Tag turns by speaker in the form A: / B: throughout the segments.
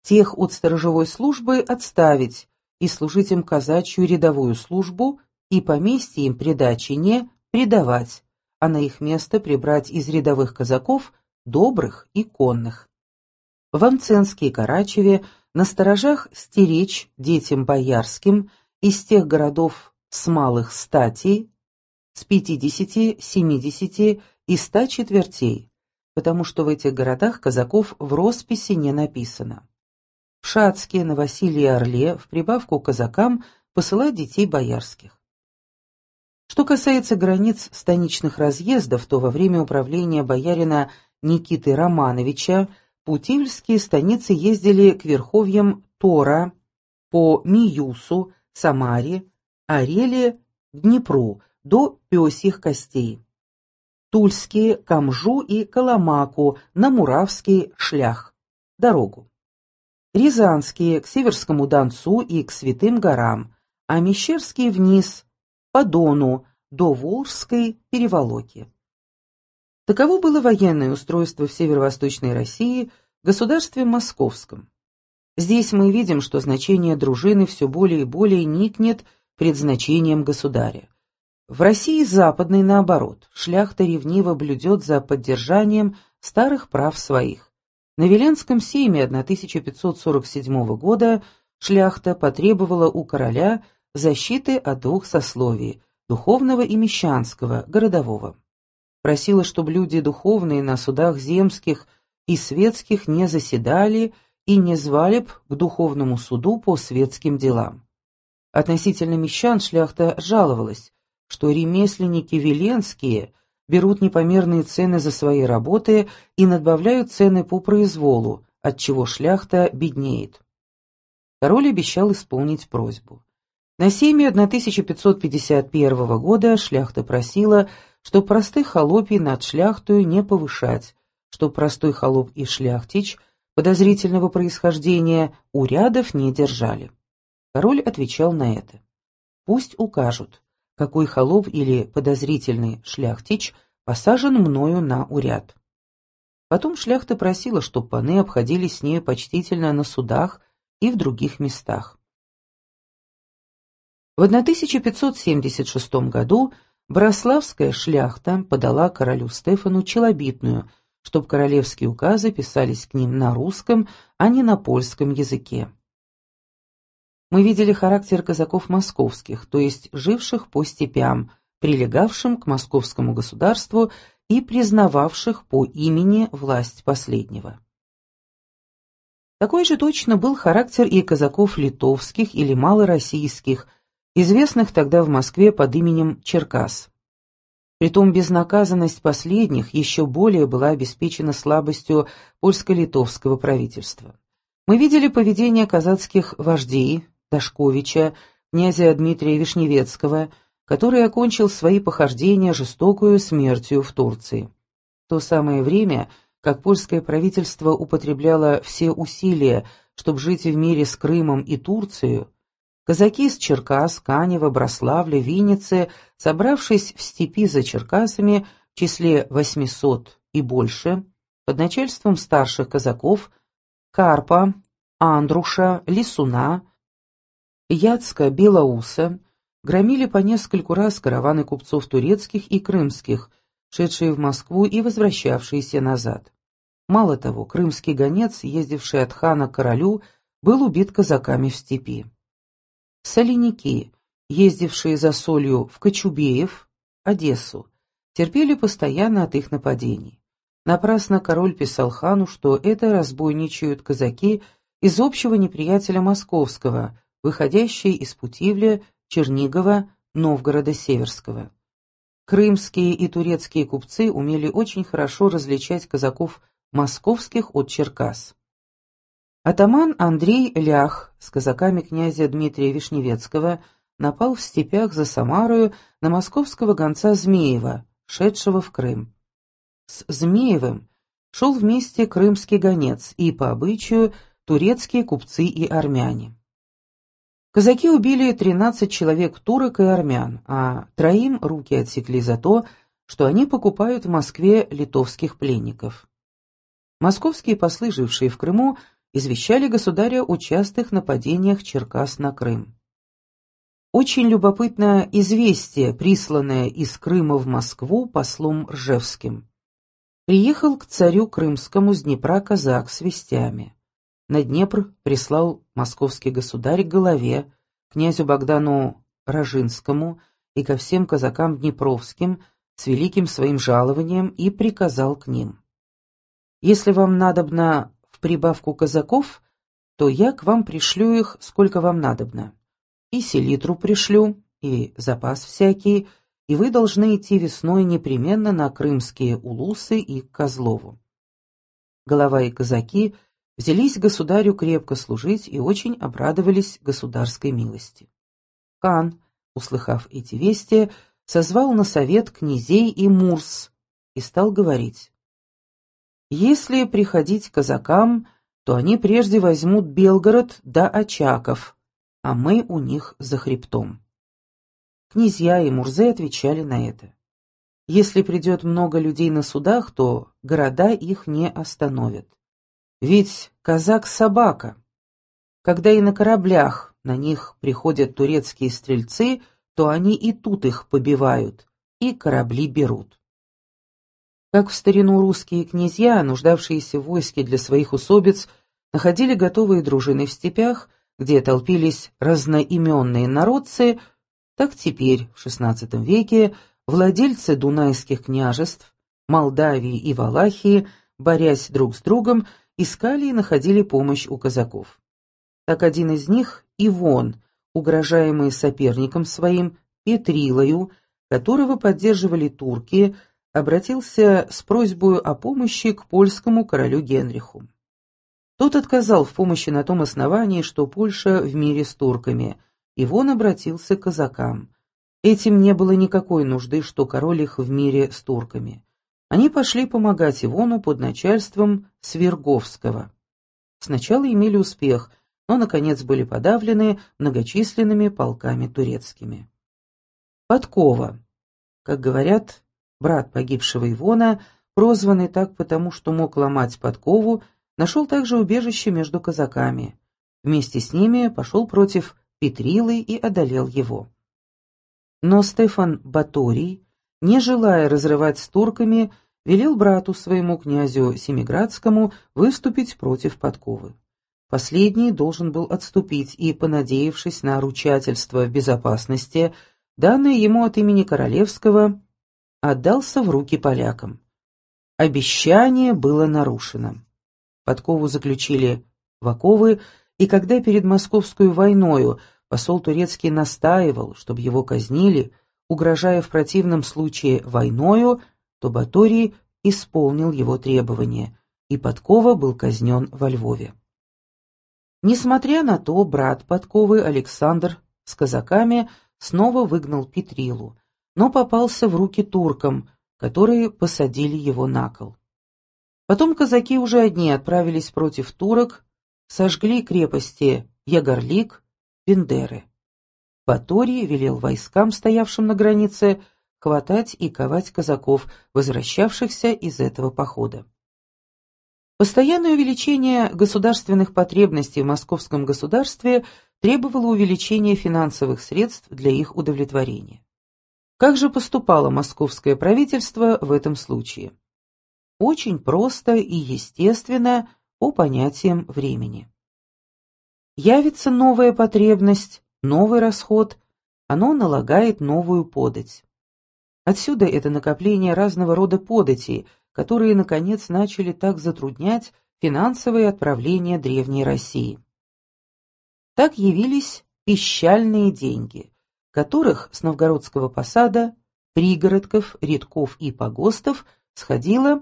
A: тех от сторожевой службы отставить и служить им казачью рядовую службу, и поместье им придачи не придавать, а на их место прибрать из рядовых казаков добрых и конных. В Амценске и Карачеве на сторожах стеречь детям боярским из тех городов с малых статей, с 50, 70 и 100 четвертей, потому что в этих городах казаков в росписи не написано. В Шацке, на Василии и Орле в прибавку к казакам посылать детей боярских. Что касается границ станичных разъездов, то во время управления боярина Никиты Романовича путивльские станицы ездили к верховьям Тора, по Миюсу, Самаре, Ореле, Днепру, до Пёсьих костей. Тульские, Камжу и Коломаку, на Муравский шлях, дорогу. Рязанские, к Северскому Донцу и к Святым горам, а Мещерские вниз, по Дону, до Волжской переволоки. Таково было военное устройство в северо-восточной России, в государстве Московском. Здесь мы видим, что значение дружины все более и более никнет пред значением государя. В России западной, наоборот, шляхта ревниво блюдет за поддержанием старых прав своих. На Веленском сейме 1547 года шляхта потребовала у короля защиты от двух сословий – духовного и мещанского, городового. Просила, чтобы люди духовные на судах земских и светских не заседали и не звали б к духовному суду по светским делам. Относительно мещан шляхта жаловалась, что ремесленники веленские берут непомерные цены за свои работы и надбавляют цены по произволу, отчего шляхта беднеет. Король обещал исполнить просьбу. На сейме 1551 года шляхта просила, что простых холопий над шляхтою не повышать, что простой холоп и шляхтич подозрительного происхождения урядов не держали. Король отвечал на это: пусть укажут, какой холоп или подозрительный шляхтич посажен мною на уряд. Потом шляхта просила, чтоб паны обходились с нею почтительно на судах и в других местах. В 1576 году Браславская шляхта подала королю Стефану челобитную, чтоб королевские указы писались к ним на русском, а не на польском языке. Мы видели характер казаков московских, то есть живших по степям, прилегавшим к московскому государству и признававших по имени власть последнего. Такой же точно был характер и казаков литовских или малороссийских, известных тогда в Москве под именем Черкас. Притом безнаказанность последних еще более была обеспечена слабостью польско-литовского правительства. Мы видели поведение казацких вождей Дашковича, князя Дмитрия Вишневецкого, который окончил свои похождения жестокую смертью в Турции. В то самое время, как польское правительство употребляло все усилия, чтобы жить в мире с Крымом и Турцией, казаки из Черкас, Канева, Браславля, Винницы, собравшись в степи за Черкасами в числе 800 и больше, под начальством старших казаков Карпа, Андруша, Лисуна, Яцка, Белоуса, громили по нескольку раз караваны купцов турецких и крымских, шедшие в Москву и возвращавшиеся назад. Мало того, крымский гонец, ездивший от хана к королю, был убит казаками в степи. Соляники, ездившие за солью в Кочубеев, Одессу, терпели постоянно от их нападений. Напрасно король писал хану, что это разбойничают казаки из общего неприятеля московского, выходящие из Путивля, Чернигова, Новгорода Северского. Крымские и турецкие купцы умели очень хорошо различать казаков московских от Черкас. Атаман Андрей Лях с казаками князя Дмитрия Вишневецкого напал в степях за Самарою на московского гонца Змеева, шедшего в Крым. С Змеевым шел вместе крымский гонец и, по обычаю, турецкие купцы и армяне. Казаки убили 13 человек турок и армян, а 3 руки отсекли за то, что они покупают в Москве литовских пленников. Московские послы, жившие в Крыму, извещали государя о частых нападениях Черкас на Крым. Очень любопытно известие, присланное из Крыма в Москву послом Ржевским. Приехал к царю крымскому с Днепра казак с вестями. На Днепр прислал московский государь к Голове, князю Богдану Рожинскому и ко всем казакам днепровским с великим своим жалованием и приказал к ним: «Если вам надобно в прибавку казаков, то я к вам пришлю их, сколько вам надобно. И селитру пришлю, и запас всякий, и вы должны идти весной непременно на крымские улусы и к Козлову». Голова и казаки взялись государю крепко служить и очень обрадовались государской милости. Хан, услыхав эти вести, созвал на совет князей и мурс и стал говорить: «Если приходить к казакам, то они прежде возьмут Белгород да Очаков, а мы у них за хребтом». Князья и мурзы отвечали на это: «Если придет много людей на судах, то города их не остановят. Ведь казак — собака. Когда и на кораблях на них приходят турецкие стрельцы, то они и тут их побивают, и корабли берут». Как в старину русские князья, нуждавшиеся в войске для своих усобиц, находили готовые дружины в степях, где толпились разноименные народцы, так теперь, в XVI веке, владельцы дунайских княжеств, Молдавии и Валахии, борясь друг с другом, искали и находили помощь у казаков. Так один из них, Ивон, угрожаемый соперником своим, Петрилою, которого поддерживали турки, обратился с просьбой о помощи к польскому королю Генриху. Тот отказал в помощи на том основании, что Польша в мире с турками. Ивон обратился к казакам. Этим не было никакой нужды, что король их в мире с турками. Они пошли помогать Ивону под начальством Сверговского. Сначала имели успех, но, наконец, были подавлены многочисленными полками турецкими. Подкова. Как говорят, брат погибшего Ивона, прозванный так потому, что мог ломать подкову, нашел также убежище между казаками. Вместе с ними пошел против Петрилы и одолел его. Но Стефан Баторий, не желая разрывать с турками, велел брату своему, князю Семиградскому, выступить против подковы. Последний должен был отступить и, понадеявшись на ручательство в безопасности, данное ему от имени Королевского, отдался в руки полякам. Обещание было нарушено. Подкову заключили в оковы, и когда перед Московской войною посол турецкий настаивал, чтобы его казнили, угрожая в противном случае войною, то Баторий исполнил его требования, и Подкова был казнен во Львове. Несмотря на то, брат Подковы Александр с казаками снова выгнал Петрилу, но попался в руки туркам, которые посадили его на кол. Потом казаки уже одни отправились против турок, сожгли крепости Ягорлик, Бендеры. Баторий велел войскам, стоявшим на границе, хватать и ковать казаков, возвращавшихся из этого похода. Постоянное увеличение государственных потребностей в московском государстве требовало увеличения финансовых средств для их удовлетворения. Как же поступало московское правительство в этом случае? Очень просто и естественно по понятиям времени. Явится новая потребность, новый расход, оно налагает новую подать. Отсюда это накопление разного рода податей, которые, наконец, начали так затруднять финансовые отправления Древней России. Так явились пищальные деньги, которых с Новгородского посада, пригородков, рядков и погостов сходило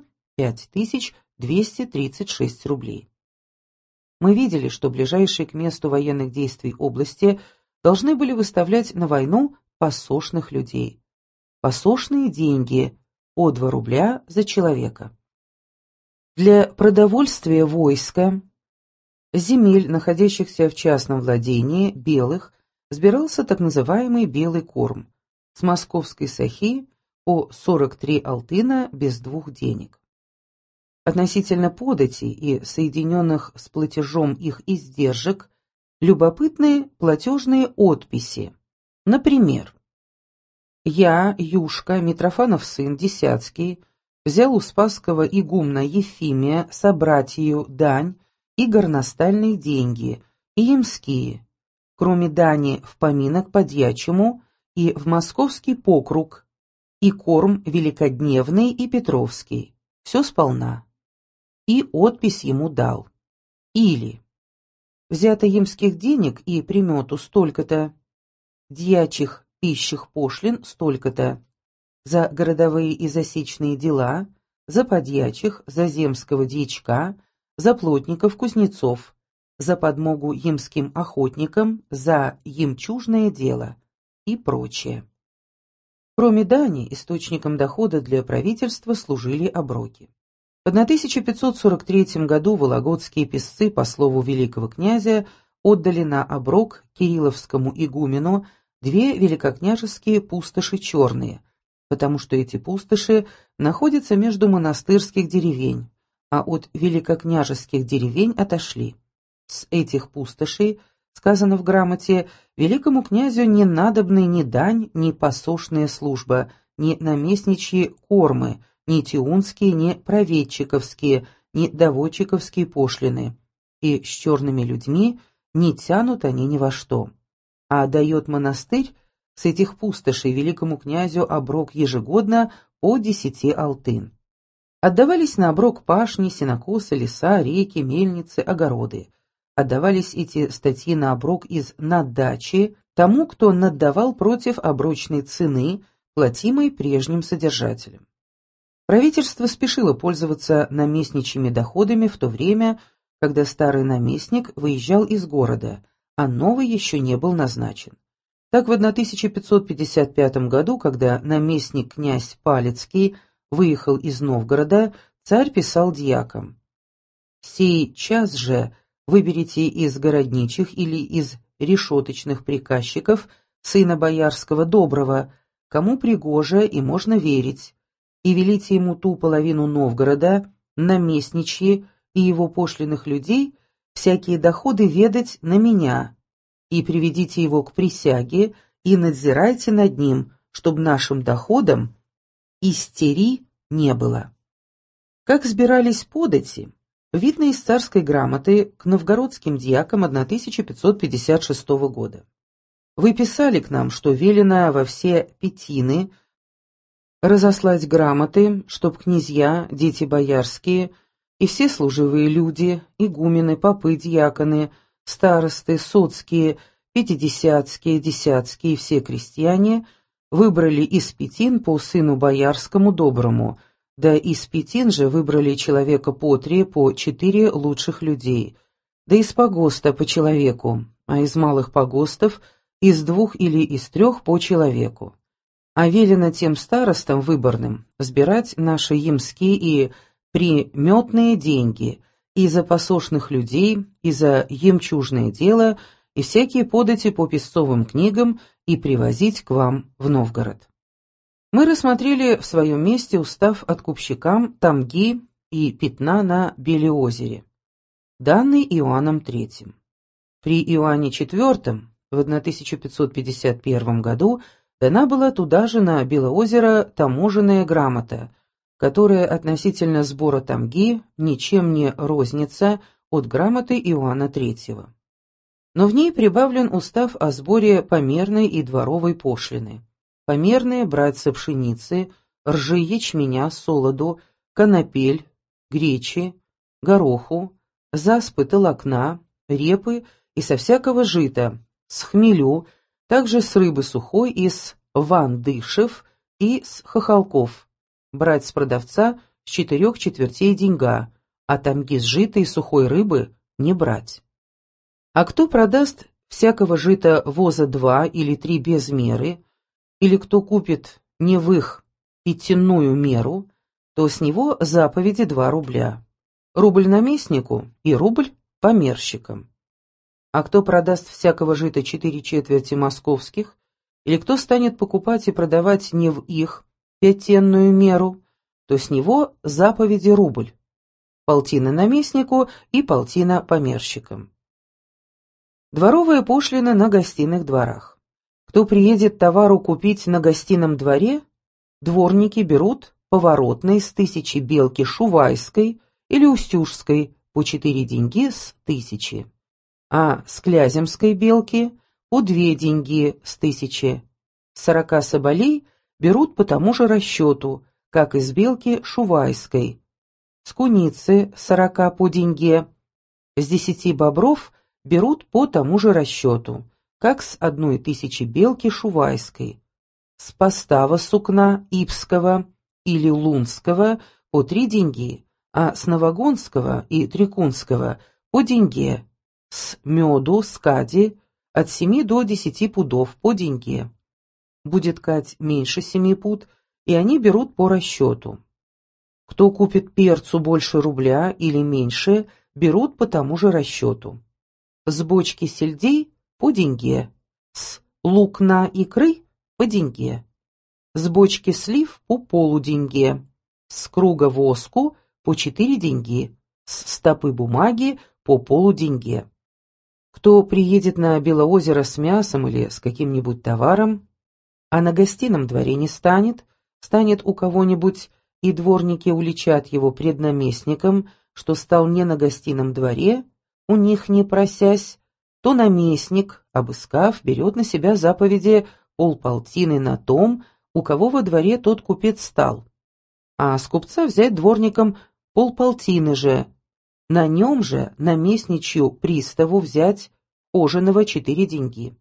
A: 5236 рублей. Мы видели, что ближайшие к месту военных действий области должны были выставлять на войну посошных людей. Посошные деньги по 2 рубля за человека. Для продовольствия войска, земель, находящихся в частном владении, белых, сбирался так называемый белый корм, с московской сахи по 43 алтына без 2 денег. Относительно подати и соединенных с платежом их издержек любопытные платежные отписи. Например, я, Юшка, Митрофанов сын, Десяцкий, взял у Спасского игумна Ефимия собратью дань и горностальные деньги, и ямские, кроме дани в поминок подьячему и в московский покруг, и корм великодневный и петровский, все сполна. И отпись ему дал. Или взято ямских денег и примету столько-то, дьячих пищих пошлин столько-то, за городовые и засечные дела, за подьячих, за земского дьячка, за плотников, кузнецов, за подмогу ямским охотникам, за ямчужное дело и прочее. Кроме дани, источником дохода для правительства служили оброки. В 1543 году вологодские писцы по слову великого князя отдали на оброк кирилловскому игумену 2 великокняжеские пустоши черные, потому что эти пустоши находятся между монастырских деревень, а от великокняжеских деревень отошли. С этих пустошей, сказано в грамоте, великому князю не надобны ни дань, ни посошная служба, ни наместничьи кормы, ни тиунские, ни проведчиковские, ни доводчиковские пошлины, и с черными людьми не тянут они ни во что. А дает монастырь с этих пустошей великому князю оброк ежегодно по 10 алтын. Отдавались на оброк пашни, сенокосы, леса, реки, мельницы, огороды. Отдавались эти статьи на оброк из наддачи тому, кто наддавал против оброчной цены, платимой прежним содержателем. Правительство спешило пользоваться наместничьими доходами в то время, когда старый наместник выезжал из города, а новый еще не был назначен. Так в 1555 году, когда наместник князь Палецкий выехал из Новгорода, царь писал дьякам: «Сей час же выберите из городничих или из решеточных приказчиков сына боярского доброго, кому пригоже и можно верить, и велите ему ту половину Новгорода, наместничьи и его пошлиных людей, всякие доходы ведать на меня, и приведите его к присяге, и надзирайте над ним, чтобы нашим доходам истери не было». Как сбирались подати, видно из царской грамоты к новгородским дьякам 1556 года. Вы писали к нам, что велено во все пятины разослать грамоты, чтоб князья, дети боярские и все служивые люди, игумены, попы, дьяконы, старосты, соцкие, пятидесятские, десятские и все крестьяне выбрали из пятин по сыну боярскому доброму, да из пятин же выбрали человека по 3, по 4 лучших людей, да из погоста по человеку, а из малых погостов из 2 или из 3 по человеку. А велено тем старостам выборным сбирать наши ямские и приметные деньги и за посошных людей, и за ямчужное дело, и всякие подати по песцовым книгам и привозить к вам в Новгород. Мы рассмотрели в своем месте устав откупщикам тамги и пятна на Белеозере, данный Иоанном III. При Иоанне IV в 1551 году дана была туда же на Белоозеро таможенная грамота, которая относительно сбора тамги ничем не рознится от грамоты Иоанна III. Но в ней прибавлен устав о сборе померной и дворовой пошлины. Померные брать со пшеницы, ржи, ячменя, солоду, конопель, гречи, гороху, заспы, толокна, репы и со всякого жита, с хмелю, также с рыбы сухой и с вандышев и с хохолков, брать с продавца с 4/4 деньга, а тамги с жита и сухой рыбы не брать. А кто продаст всякого жита воза 2 или 3 без меры, или кто купит не в их пятинную меру, то с него заповеди 2 рубля. Рубль наместнику и рубль померщикам. А кто продаст всякого жита 4/4 московских, или кто станет покупать и продавать не в их пятенную меру, то с него заповеди рубль. полтина наместнику и полтина померщикам. Дворовая пошлина на гостиных дворах. Кто приедет товару купить на гостином дворе, дворники берут поворотной с 1000 белки шувайской или устюжской по 4 деньги с 1000, а с кляземской белки по 2 деньги с 1000. 40 соболей берут по тому же расчету, как из белки шувайской, с куницы 40 по деньге, с 10 бобров берут по тому же расчету, как с 1000 белки шувайской, с постава сукна ипского или лунского по 3 деньги, а с новогонского и трикунского по деньге, с меду, скади от 7 до 10 пудов по деньге. Будет кать меньше 7 пуд, и они берут по расчету. Кто купит перцу больше рубля или меньше, берут по тому же расчету. С бочки сельдей по деньге, с лукна икры по деньге, с бочки слив по полуденьге, с круга воску по 4 деньги, с стопы бумаги по полуденьге. Кто приедет на Белоозеро с мясом или с каким-нибудь товаром, а на гостином дворе не станет у кого-нибудь, и дворники уличат его пред наместником, что стал не на гостином дворе, у них не просясь, то наместник, обыскав, берет на себя заповеди полполтины на том, у кого во дворе тот купец стал, а с купца взять дворником полполтины же, на нем же наместничью приставу взять хоженого 4 деньги.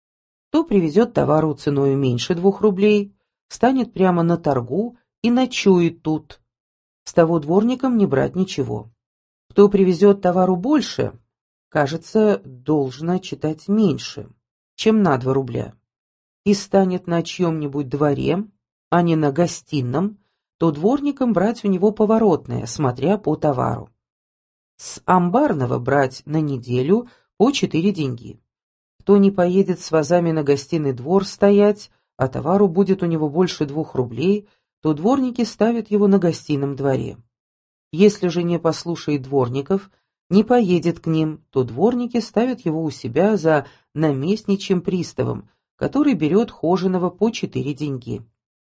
A: Кто привезет товару ценою меньше 2 рублей, станет прямо на торгу и ночует тут. С того дворником не брать ничего. Кто привезет товару больше, кажется, должно читать меньше, чем на 2 рубля, и станет на чьем-нибудь дворе, а не на гостином, то дворником брать у него поворотное, смотря по товару. С амбарного брать на неделю по 4 деньги. Кто не поедет с вазами на гостиный двор стоять, а товару будет у него больше 2 рублей, то дворники ставят его на гостином дворе. Если же не послушает дворников, не поедет к ним, то дворники ставят его у себя за наместничьим приставом, который берет хоженого по 4 деньги.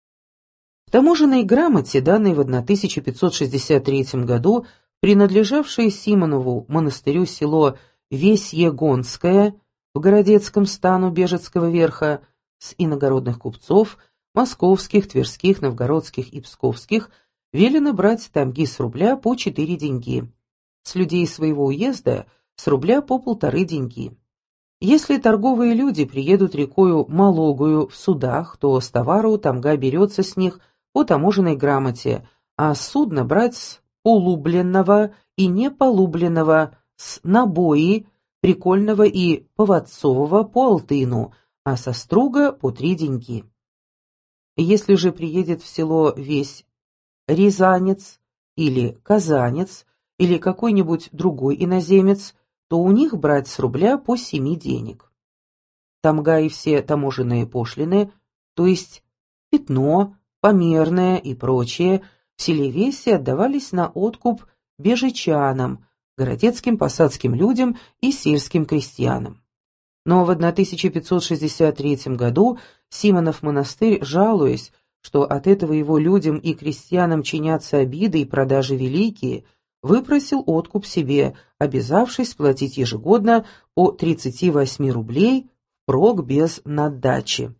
A: В таможенной грамоте, данной в 1563 году, принадлежавшей Симонову монастырю село Весьегонское в Городецком стану Бежецкого верха, с иногородных купцов, московских, тверских, новгородских и псковских, велено брать тамги с рубля по 4 деньги, с людей своего уезда с рубля по 1,5 деньги. Если торговые люди приедут рекою Малогую в судах, то с товару тамга берется с них по таможенной грамоте, а с судна брать с полубленного и неполубленного, с набои, прикольного и поводцового по алтыну, а со струга по 3 деньги. Если же приедет в село весь рязанец или казанец или какой-нибудь другой иноземец, то у них брать с рубля по 7 денег. Тамга и все таможенные пошлины, то есть пятно, померное и прочее, в селе Весе отдавались на откуп бежечанам, городецким посадским людям и сельским крестьянам. Но в 1563 году Симонов монастырь, жалуясь, что от этого его людям и крестьянам чинятся обиды и продажи великие, выпросил откуп себе, обязавшись платить ежегодно по 38 рублей впрок без наддачи.